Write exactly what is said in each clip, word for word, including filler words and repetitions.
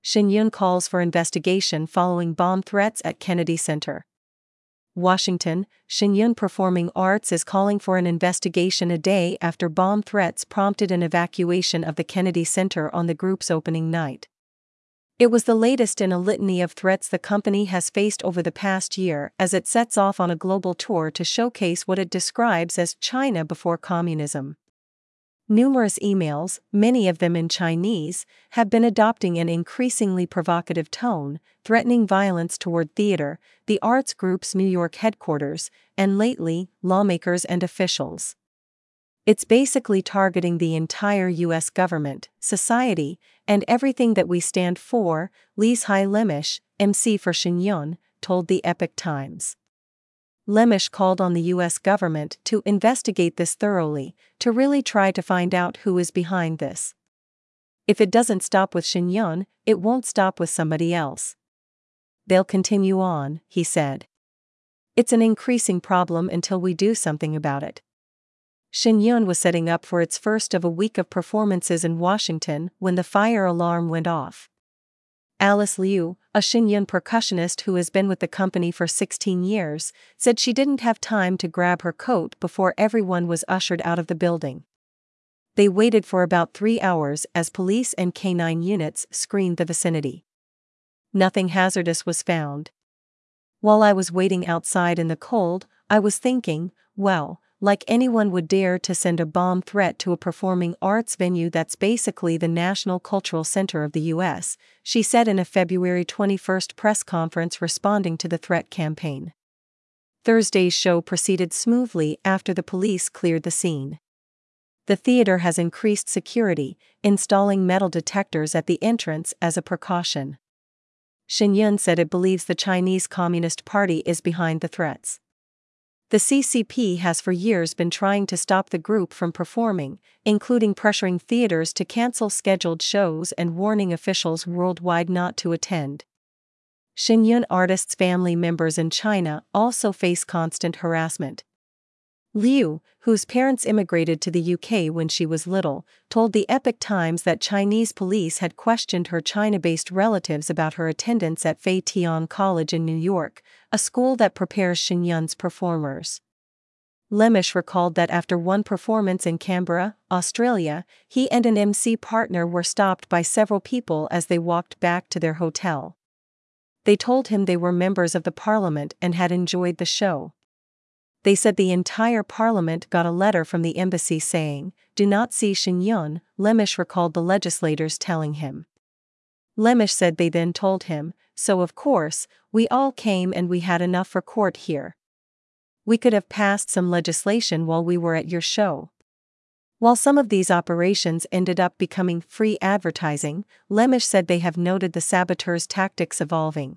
Shin Yun calls for investigation following bomb threats at Kennedy Center. Washington, Shin Yun Performing Arts is calling for an investigation a day after bomb threats prompted an evacuation of the Kennedy Center on the group's opening night. It was the latest in a litany of threats the company has faced over the past year as it sets off on a global tour to showcase what it describes as China before communism. Numerous emails, many of them in Chinese, have been adopting an increasingly provocative tone, threatening violence toward theater, the arts group's New York headquarters, and lately, lawmakers and officials. It's basically targeting the entire U S government, society, and everything that we stand for, Lise Hai Lemish, M C for Shin Yun, told the Epoch Times. Lemish called on the U S government to investigate this thoroughly, to really try to find out who is behind this. If it doesn't stop with Shin Yun, it won't stop with somebody else. They'll continue on, he said. It's an increasing problem until we do something about it. Shin Yun was setting up for its first of a week of performances in Washington when the fire alarm went off. Alice Liu, a Shin Yun percussionist who has been with the company for sixteen years, said she didn't have time to grab her coat before everyone was ushered out of the building. They waited for about three hours as police and K nine units screened the vicinity. Nothing hazardous was found. While I was waiting outside in the cold, I was thinking, well, like anyone would dare to send a bomb threat to a performing arts venue that's basically the national cultural center of the U S, she said in a February twenty-first press conference responding to the threat campaign. Thursday's show proceeded smoothly after the police cleared the scene. The theater has increased security, installing metal detectors at the entrance as a precaution. Shin Yun said it believes the Chinese Communist Party is behind the threats. The C C P has for years been trying to stop the group from performing, including pressuring theaters to cancel scheduled shows and warning officials worldwide not to attend. Shin Yun artists' family members in China also face constant harassment. Liu, whose parents immigrated to the U K when she was little, told the Epoch Times that Chinese police had questioned her China-based relatives about her attendance at Fei Tian College in New York, a school that prepares Shin Yun's performers. Lemish recalled that after one performance in Canberra, Australia, he and an M C partner were stopped by several people as they walked back to their hotel. They told him they were members of the parliament and had enjoyed the show. They said the entire parliament got a letter from the embassy saying, "Do not see Shin Yun," Lemish recalled the legislators telling him. Lemish said they then told him, "So of course, we all came and we had enough for court here. We could have passed some legislation while we were at your show." While some of these operations ended up becoming free advertising, Lemish said they have noted the saboteurs' tactics evolving.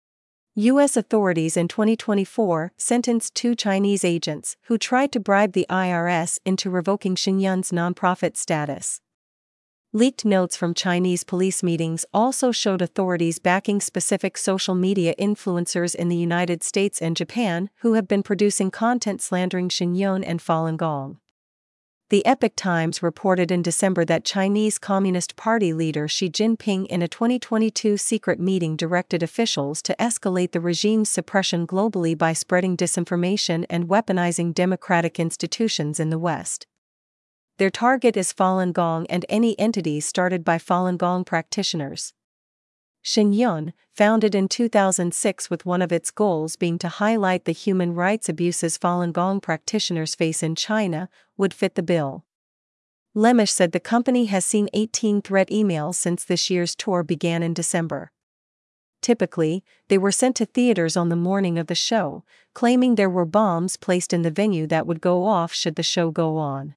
U S authorities in twenty twenty-four sentenced two Chinese agents who tried to bribe the I R S into revoking Shin Yun's nonprofit status. Leaked notes from Chinese police meetings also showed authorities backing specific social media influencers in the United States and Japan who have been producing content slandering Shin Yun and Falun Gong. The Epoch Times reported in December that Chinese Communist Party leader Xi Jinping in a twenty twenty-two secret meeting directed officials to escalate the regime's suppression globally by spreading disinformation and weaponizing democratic institutions in the West. Their target is Falun Gong and any entities started by Falun Gong practitioners. Shin Yun, founded in two thousand six with one of its goals being to highlight the human rights abuses Falun Gong practitioners face in China, would fit the bill. Lemish said the company has seen eighteen threat emails since this year's tour began in December. Typically, they were sent to theaters on the morning of the show, claiming there were bombs placed in the venue that would go off should the show go on.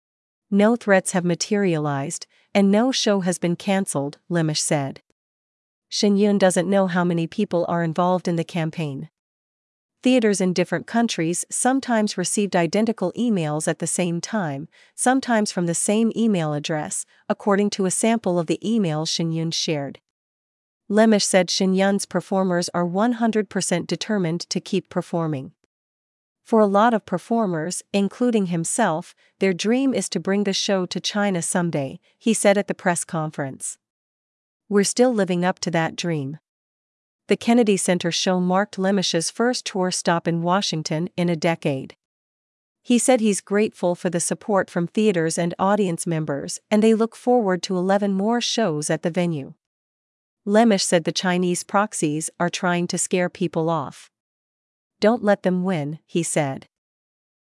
No threats have materialized, and no show has been cancelled, Lemish said. Shin Yun doesn't know how many people are involved in the campaign. Theaters in different countries sometimes received identical emails at the same time, sometimes from the same email address, according to a sample of the emails Shin Yun shared. Lemish said Shin Yun's performers are one hundred percent determined to keep performing. For a lot of performers, including himself, their dream is to bring the show to China someday, he said at the press conference. We're still living up to that dream. The Kennedy Center show marked Lemish's first tour stop in Washington in a decade. He said he's grateful for the support from theaters and audience members, and they look forward to eleven more shows at the venue. Lemish said the Chinese proxies are trying to scare people off. Don't let them win, he said.